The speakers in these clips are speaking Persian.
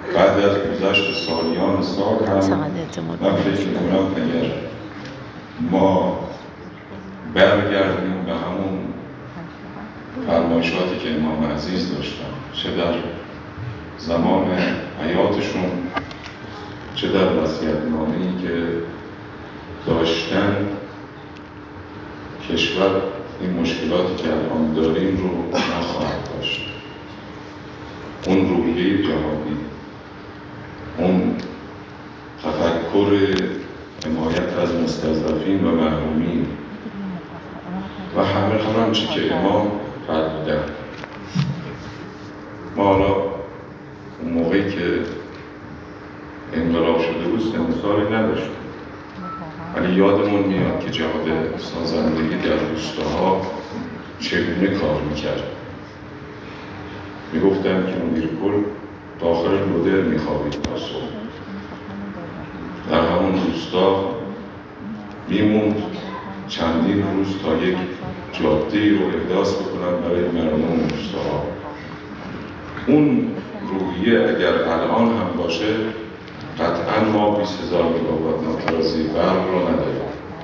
بعد از گذشت سالیان سال هم من فکر می‌کنم اگر ما برگردیم به همون فرمایشاتی که امام عزیز داشتن، چه در زمان حیاتشون چه در وصیت‌نامه‌ای که داشتن، کشور این مشکلاتی که الان داریم رو نخواهد داشت. اون روحیه جهادی، اون تفکر حمایت از مستضعفین و محرومین و همه چی که امام فرمودن. ما حالا اون موقعی که انقلاب شده بود سن سالی نداشتیم، ولی یادمون میاد که جهاد سازندگی در روستاها چگونه کار میکرد. میگفتن که مدیر کل داخل لودر میخوابید تا صبح، در همون روستا میموند چندین روز تا یک جاده‌ای رو احداث بکنن برای مردم روستاها. اون روحیه اگر الان هم باشه، قطعاً ما 20,000 مگاوات ناپرازی برق رو نداریم.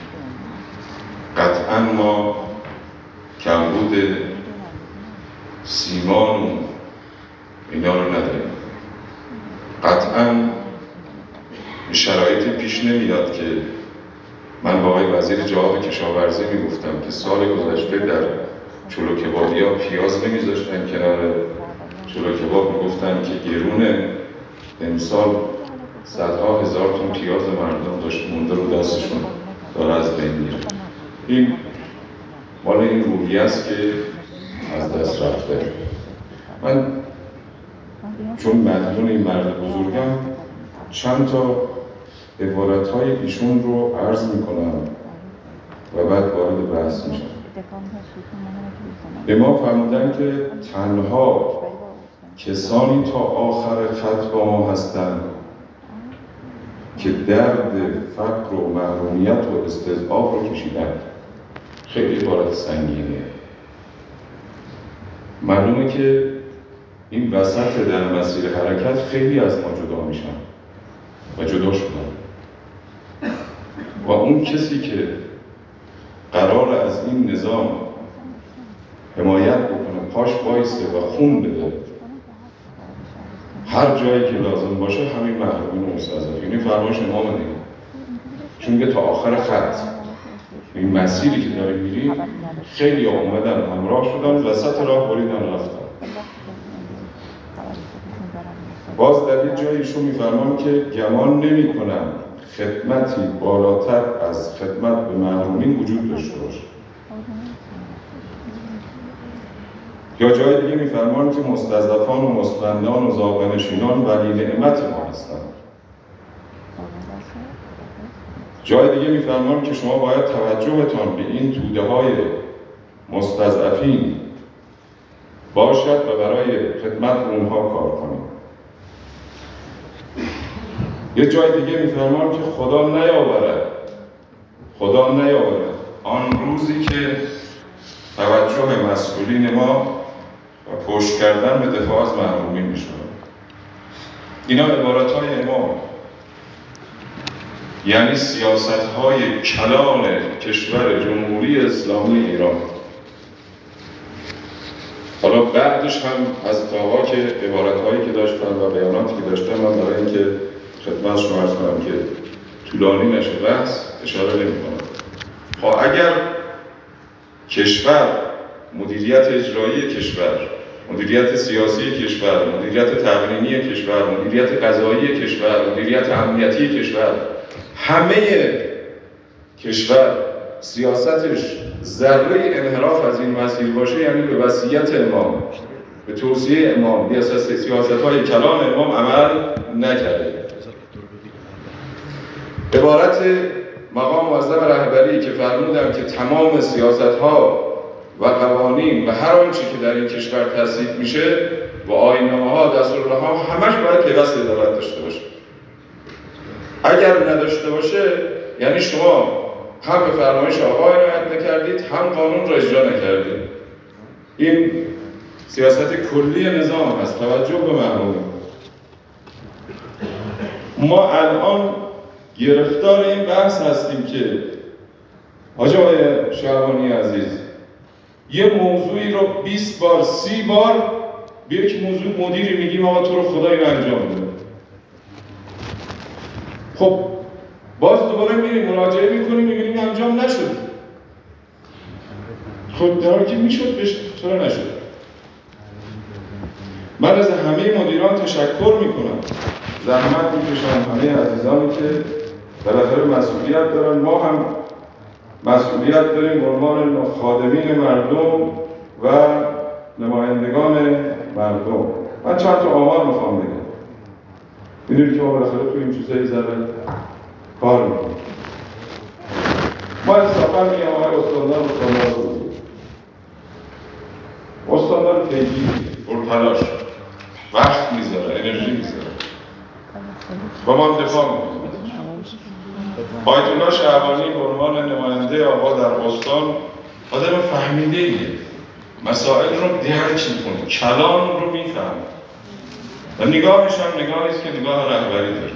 قطعاً ما کمبود سیمان و اینا رو نداریم. قطعاً شرایطی پیش نمیاد که من با آقای وزیر جهاد کشاورزی میگفتم که سال گذشته در چلو کبابی‌ها پیاز نمیذاشتن کنار چلو کباب، میگفتن که گرونه. امسال صدها هزار تن پیاز مردم داشت مونده رو دستشون داره از بین میره. این مال این روحیه است که از دست رفته. من چون مدیون این مرد بزرگم چند تا عبارت‌های ایشون رو عرض میکنم و بعد وارد بحث میشم. به ما فرمودن که تنها کسانی تا آخر خط با ما هستند که درد فقر و محرومیت و استضعاف رو کشیدن. خیلی عبارت سنگینه. معلومه که این وسط در مسیر حرکت خیلی از ما جدا میشن و جدا شدن و اون کسی که قرار از این نظام حمایت بکنه، پاش وایسته و خون بده هر جایی که لازم باشه، همین محرومین و مستضعفین. این فرمایش امام دیگه، چون که تا آخر خط این مسیری که داریم میریم خیلی اومدن همراه شدن، وسط راه بریدن رفتن. باز در یک جایی ایشون میفرمان که گمان نمی کنم خدمتی بالاتر از خدمت به محرومین وجود داشته باشه. یا جای دیگه میفرمان که مستضعفان و مستبدان و زاغه‌نشینان ولی نعمت ما هستند. جای دیگه میفرمان که شما باید توجهتان به این توده‌های مستضعفین باشد و برای خدمت به اونها کار کنید. یه جای دیگه میفرمان که خدا نیاورد آن روزی که توجه مسئولین ما و پشت کردن به دفاع از محرومین میشه. اینا عبارت‌های امام، یعنی سیاست‌های کلان کشور جمهوری اسلامی ایران. حالا بعدش هم از اتاقا که عبارت‌هایی که داشتن و بیاناتی که داشتن، من برای اینکه خدمت شما عرض کنم که طولانی نشه بحث اشاره نمی‌کنم. اگر کشور، مدیریت اجرایی کشور، مدیریت سیاسی کشور، مدیریت تقنینی کشور، مدیریت قضایی کشور، مدیریت امنیتی کشور، همه کشور سیاستش ذره انحراف از این مسیر باشه، یعنی به وصیت امام، به توصیه امام، به اساس سیاست‌های کلام امام عمل نکرده. عبارت مقام معظم رهبری که فرمودن که تمام سیاست‌ها و قوانین و هر آنچه که در این کشور تصویب میشه و آیین‌ها، دستورالعمل‌ها همش باید پیوست عدالت داشته باشه. اگر نداشته باشه یعنی شما هم به فرمایش آقا عنایت نکردید، هم قانون را اجرا نکردید. این سیاست کلی نظام هست، توجه به محرومین. ما الان گرفتار این بحث هستیم که حاج آقای شعبانی عزیز یه موضوعی رو 20 بار 30 بار به یک موضوع مدیری میگیم آقا تو رو خدا اینو انجام بده. خب باز دوباره میریم مراجعه میکنیم میبینیم انجام نشد. خب در حالی که میشد بشه چرا نشد؟ من از همه مدیران تشکر میکنم، زحمت میکشم، همه عزیزانی که بالاخره مسئولیت دارن. ما هم مسئولیت داریم به عنوان خادمین مردم و نمایندگان مردم. من چند تا آمار میخوام بگم. میدونی که ما بالاخره توی این چیزایی ذره کار میکنیم. ما انصافا میگم آقای استاندار استاندار پیگیری پرتلاش وقت میذاره، انرژی میذاره و ما دفاع میکنیم. آیت الله شعبانی به عنوان نماینده آقا در استان آدم فهمیده‌ایه، مسائل رو درک میکنه، کلان رو میفهمه و نگاهش هم نگاهی است که نگاه رهبری داره.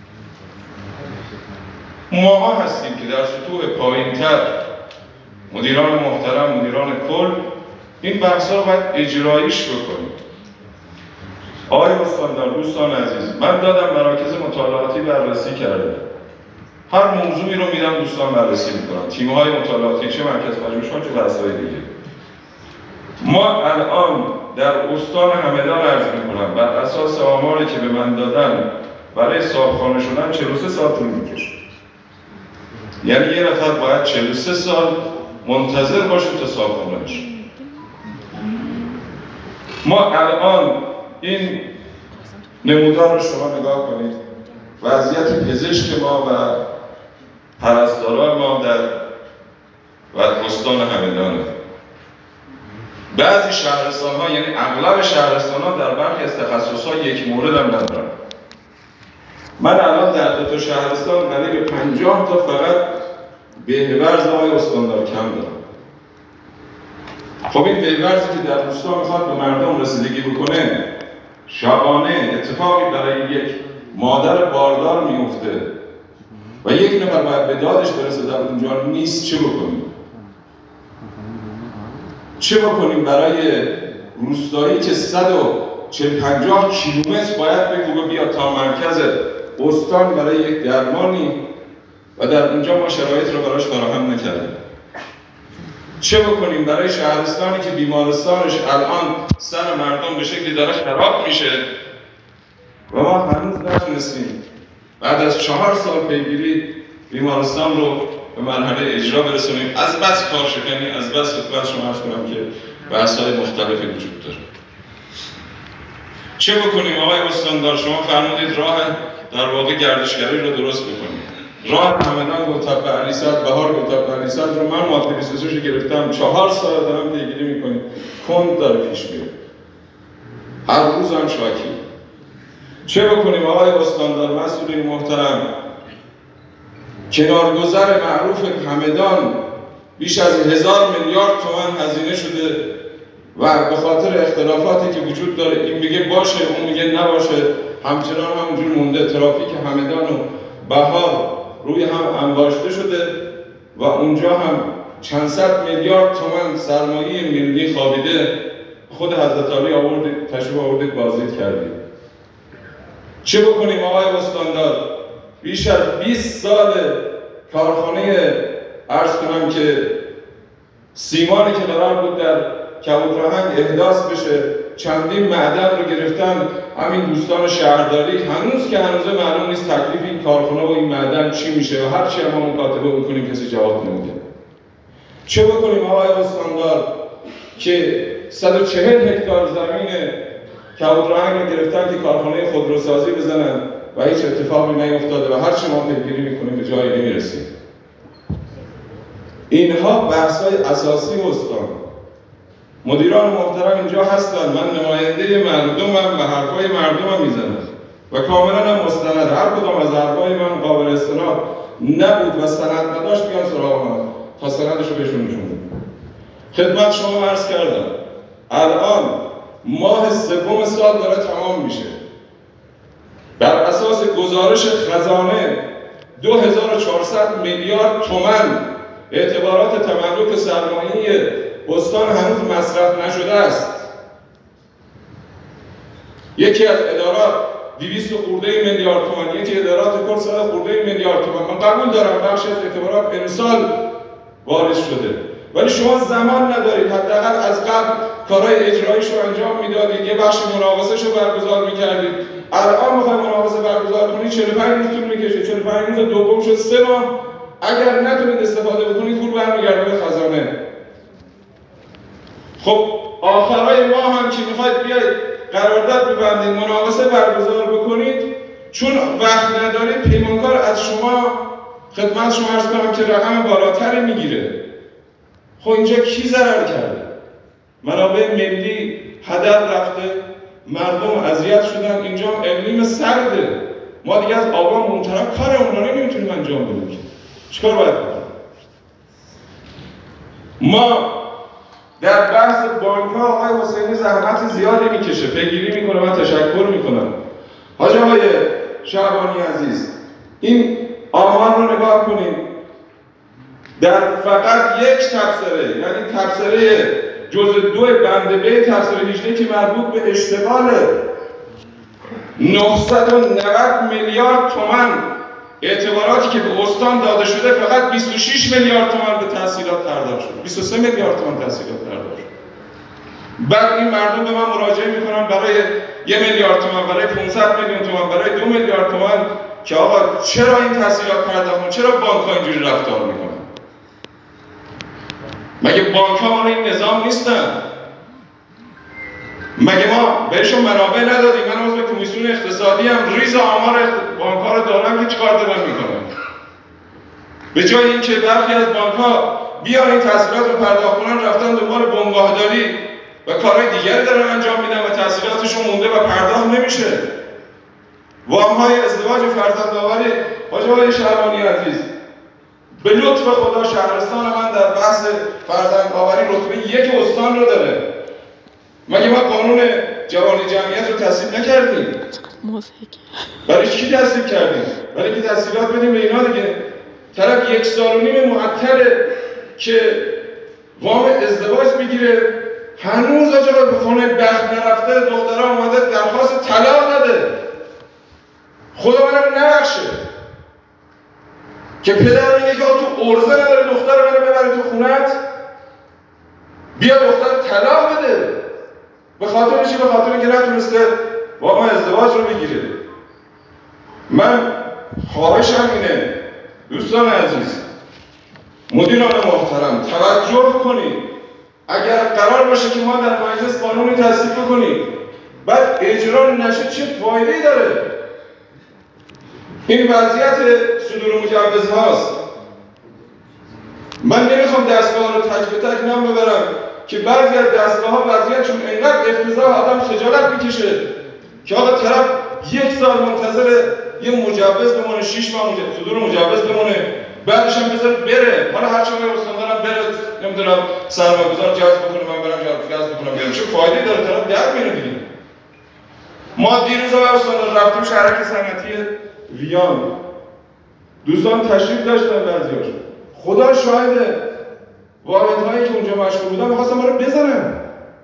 ماها هستیم که در سطوح پایین‌تر مدیران محترم، مدیران کل این بحث‌ها رو باید اجراییش بکنیم. آقای استاندار، دوستان عزیز، من دادم مراکز مطالعاتی بررسی کرده. هر موضوعی رو میدم دوستان بررسی میکنن، تیم‌های مطالعاتی، چه مرکز پژوهش‌ها چه بحث‌های دیگه. ما الان در استان همدان عرض میکنم بر اساس آماری که به من دادن برای صاحبخانه شدن 43 سال طول میکشه. یعنی یه نفر باید 43 سال منتظر باشه تا صاحبخانه بشه. ما الان این نمودار رو شما نگاه کنید، وضعیت پزشک ما و پرستاران ما در استان همدانه. بعضی شهرستان‌ها، یعنی اغلب شهرستان‌ها در برخی از تخصص‌ها یک مورد هم ندارن. من الان در 2 تا شهرستان قریب 50 تا فقط بهورز آقای استاندار کم دارم. خب این بهورزی که در روستا میخواد به مردم رسیدگی بکنه، شبانه اتفاقی برای یک مادر باردار میفته و یک نفر باید به دادش برسه در اونجا نیست، چه بکنیم؟ چه بکنیم برای روستایی که 150 کیلومتر باید بگو بیاد تا مرکز استان برای یک درمانی و در اونجا ما شرایط رو براش فراهم نکردیم؟ چه بکنیم برای شهرستانی که بیمارستانش الان سر مردم به شکلی داره خراب میشه و ما هنوز نتونستیم بعد از 4 سال پیگیری بیمارستان رو به مرحله اجرا برسونیم، از بس کارشکنی، از بس خدمت شما عرض کنم که بحث‌های مختلفی وجود داره. چه بکنیم آقای استاندار؟ شما فرمودید راه در واقع گردشگری رو درست بکنیم. راه همدان گلتپه علیصد، بهار گلتپه علیصد رو من ماده 23 گرفتم، 4 سال دارم پیگیری میکنیم، کند داره پیش میره، هر روز هم شاکی. چه بکنیم آقای استاندار مسئولین محترم؟ کنارگذر معروف همدان بیش از 1000 میلیارد تومان هزینه شده و به خاطر اختلافاتی که وجود داره، این میگه باشه اون میگه نباشه، همچنان همونجور مونده. ترافیک همدان و بهار روی هم انباشته شده و اونجا هم چند صد میلیارد تومان سرمایه ملی خوابیده. خود حضرت علی آوردید، تشریف آوردید، بازدید کردید. چه بکنیم آقای استاندار؟ بیش از 20 سال کارخانه عرض کنم که سیمانی که قرار بود در کبوترهنگ احداث بشه، چندین معدن رو گرفتن همین دوستان شهرداری، هنوز که هنوز معلوم نیست تکلیف این کارخانه و این معدن چی میشه و هر چی ما مکاتبه میکنیم کسی جواب نمیده. چه بکنیم آقای استاندار که 140 هکتار زمین کبوترهنگ رو گرفتن که کارخانه خودروسازی بزنن و هیچ اتفاقی نیفتاده و هر چی ما پیگیری میکنیم به جایی نمیرسیم. اینها بحث‌های اساسی استان. مدیران محترم اینجا هستن، من نماینده مردمم و حرفای مردمم میزنم و کاملا هم مستند. هر کدام از حرفای من قابل استناد نبود و سند نداشت بیان سراغ من تا سندش رو بهشون نشون بدم. خدمت شما عرض کردم الان ماه 3 سال داره تمام میشه. بر اساس گزارش خزانه 2400 میلیارد تومان اعتبارات تملک سرمایه‌ای استان هنوز مصرف نشده است. یکی از ادارات 200 خورده میلیارد تومان، یکی ادارات کل 100 خورده میلیارد تومان. من قبول دارم بخش از اعتبارات امسال وارد شده، ولی شما زمان ندارید حداقل از قبل کارهای اجراییش رو انجام میدادید، یه بخش مناقصه‌ش رو برگزار میکردید. الان میخواید مناقصه برگزار کنید 45 روز طول میکشه، 45 روز دوم شد 3 ماه. اگر نتونید استفاده بکنید پول برمیگرده به خزانه. خب آخرای ماه هم که میخواید بیاید قرارداد ببندید، مناقصه برگزار بکنید، چون وقت ندارید پیمانکار از شما خدمت شما عرض کنم که رقم بالاتری میگیره. خب اینجا کی ضرر کرده؟ منابع ملی هدر رفته، مردم اذیت شدن، اینجا اقلیم سرده. ما دیگه از آبان اون طرف کارمون رو نمیتونیم انجام بدیم. چیکار باید بکنیم؟ ما در بحث بانک‌ها آقای حسینی زحمت زیادی میکشه، پیگیری میکنه و تشکر میکنم. حاج آقای شعبانی عزیز، این آمار رو نگاه کنید. در فقط یک تبصره، یعنی تبصره جزء 2 بند ب تبصره 18 که مربوط به اشتغال 990 میلیارد تومان اعتباراتی که به استان داده شده، فقط 26 میلیارد تومان به تحصیلات پرداخت شد، 23 میلیارد تومان تحصیلات پرداخت شد. بعد این مردم به من مراجعه میکنن برای 1 میلیارد تومان، برای 500 میلیون تومان، برای 2 میلیارد تومان که آقا چرا این تحصیلات پرداخت، چرا بانک‌ها اینجوری رفتار میکنن؟ مگه بانک‌ها ما این نظام نیستن؟ مگه ما بهشون منابع ندادیم؟ من عضو کمیسیون اقتصادی هم، ریز آمار بانک‌ها رو دارم که چیکار دارن میکنن. به جای اینکه برخی از بانک‌ها بیان این تحصیلات رو پرداخت کنن، رفتن دنبال بنگاهداری و کارهای دیگری دارن انجام میدن و تحصیلاتشون مونده و پرداخت نمیشه. وام‌های ازدواج و فرزندآوری، حاج آقای شعبانی عزیز، به لطف خدا شهرستان من در بحث فرزندآوری رتبه 1 استان رو داره. مگه ما قانون جوانی جمعیت رو تصویب نکردیم؟ برای چی تصویب کردیم؟ برای اینکه تحصیلات بدیم به اینا دیگه. طرف 1.5 سال معطله که وام ازدواج بگیره، هنوز آجا به خونه بخت نرفته، دخترها اومده درخواست طلاق داده. خدا منم نبخشه که پدر میگه که تو ارزه نداره دختر منو ببری تو خونت، بیا دختر طلاق بده. به خاطر چی؟ به خاطر اینکه نتونسته وام ازدواج رو بگیره. من خواهشم اینه دوستان عزیز، مدیران محترم، توجه کنید. اگر قرار باشه که ما در مجلس قانونی تصویب بکنیم بعد اجرا نشه، چه فایده‌ای داره؟ این وضعیت صدور مجوز هاست. من نمیخوام دستگاه رو تک به تک نام ببرم که بعضی از دستگاه ها وضعیتشون انقدر افتضاح آدم خجالت میکشه که آقا طرف 1 سال منتظر یه مجوز بمونه، 6 ماه صدور مجوز بمونه، بعدش هم بذاره بره. حالا هر چقدر استاندارم بره، نمیدونم سرمایه‌گذار جذب بکنه، من برم جذب بکنم بیارم، چه فایده‌ای داره؟ طرف در میره دیگه. ما دیروز آقای استاندار رفتیم شهرک صنعتی ویان، دوستان تشریف داشتن بعضی‌هاشون، خدا شاهده واحدهایی که اونجا مشغول بودن می‌خواستن ما رو بزنن.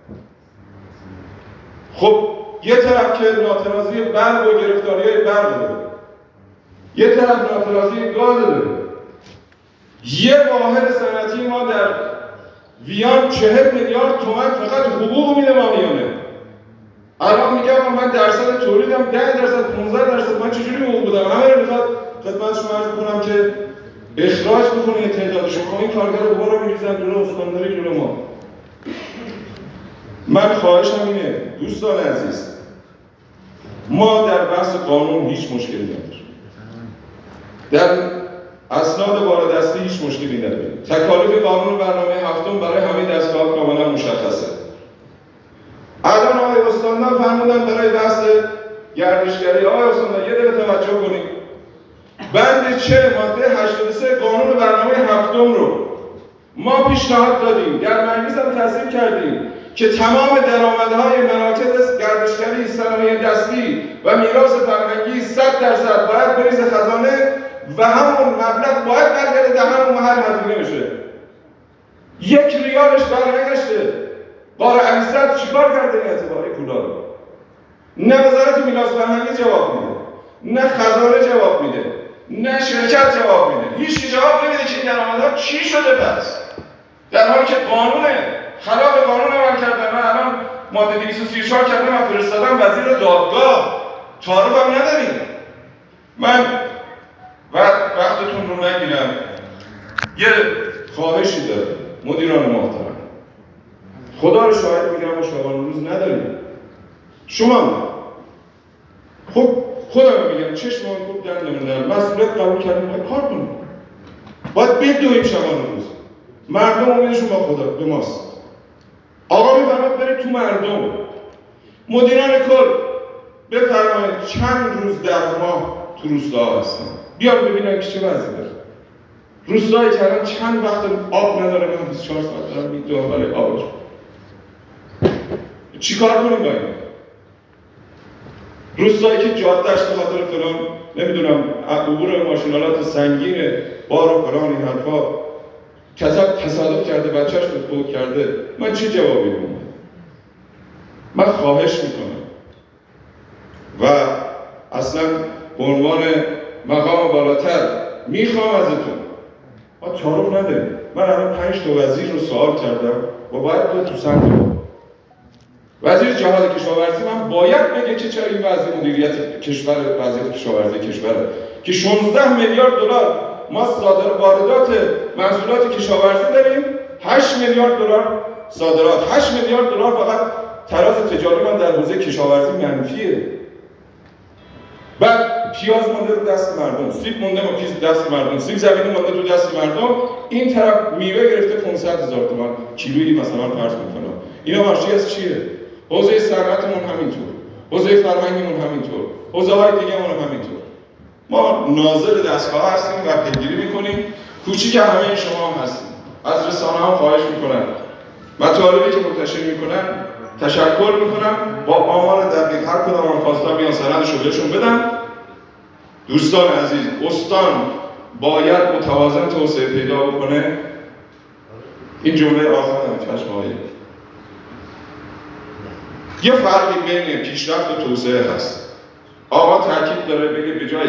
خب یه طرف که ناترازی برق و گرفتاری‌های برق داره، یه طرف ناترازی گاز داره. یه واحد صنعتی ما در ویان 40 میلیارد تومان فقط حقوق میده ماهیانه. الان میگم من درصد تولیدم 10%، 15%، من چجوری حقوق بدم؟ همه رو میخواد خدمت شما عرض بکنم که اخراج بکنه یه تعدادشون. خب این کارگر رو برو میریزن جلو استانداری جلو ما. من خواهشم اینه دوستان عزیز، ما در بحث قانون هیچ مشکلی نداریم، در اسناد بالادستی هیچ مشکلی نداریم. تکالیف قانون برنامه هفتم برای همه دستگاه کاملا مشخصه. الان آقای استاندار فرمودن برای بحث گردشگری، آقای استاندار یه دقیقه توجه کنید. بند 40 ماده 83 قانون برنامه هفتم رو ما پیشنهاد دادیم، در مجلس هم تصویب کردیم که تمام درآمدهای مراکز گردشگری، صنایع دستی و میراث فرهنگی 100 100% باید بریزه خزانه و همون مبلغ باید برگرده در همون محل هزینه بشه. 1 ریالش برنگشته. قاره علیصدر چیکار کرده این اعتباری پولا رو؟ نه وزارت میراث فرهنگی جواب میده، نه خزانه جواب میده، نه شرکت جواب میده. هیچ جواب نمیده که این درآمدها چی شده پس؟ در حالی که قانونه خلاف قانون عمل کردن. من الان ماده 234 کردم و فرستادم وزیر دادگاه. تعارفم نداریم. من وقتتون رو نگیرم. یه خواهشی دارم مدیران محترم، خدا رو شاهد میگیرم ما شبانه روز نداریم. شما خب خودم میگم چشم ما خوب دندمون در مسئولیت قبول کردیم باید کار کنیم. باید بدویم شبانه روز. مردم امیدشون با خدا به ماست. آقا میفرماد برید تو مردم. مدیران کل بفرمایید چند روز در ماه تو روستا هستن. بیان ببینن که چه وضعی داره. روستایی که الان چند وقت آب نداره، من 24 ساعت دارم میدوام برای آبش. چیکار کنیم با این؟ روستایی که جادهش به خاطر فلان نمیدونم عبور ماشینالات سنگین بار و فلان این حرفا تصادف کرده بچهش رو فوت کرده، من چه جوابی بدم؟ من خواهش میکنم و اصلا به عنوان مقام بالاتر میخوام ازتون، ما تعارف نداریم. من الان 5 تا وزیر رو سوال کردم و باید بیاد تو سمت وزیر جهاد کشاورزی من باید بگه که چرا این وضع مدیریت کشور، وضعیت کشاورزی کشوره که 16 میلیارد دلار ما واردات محصولات کشاورزی داریم، 8 میلیارد دلار صادرات، 8 میلیارد دلار فقط تراز تجاری من در حوزه کشاورزی منفیه. بعد پیاز مونده رو دست مردم، سیب مونده رو دست مردم، سیب زمینی مونده تو دست مردم، این طرف میوه گرفته 500,000 تومان کیلویی مثلا فرض میکنم. اینا مارشی از چیه؟ حوزه صنعتمون همینطور، حوزه فرهنگیمون همینطور، حوزه های دیگه‌مون همینطور. ما ناظر دستگاه هستیم و پیگیری میکنیم. کوچیک همه شما هم هستیم. از رسانه هم خواهش میکنم مطالبی که منتشر میکنن تشکر میکنم. با آمار دقیق هر کدام هم خواستم بیان سندش رو بهشون بدم. دوستان عزیز، استان باید متوازن توسعه پیدا بکنه. این جمله آخرم چشم آقای، یه فرقی بین پیشرفت و توسعه هست. آقا تاکید داره بگه به جای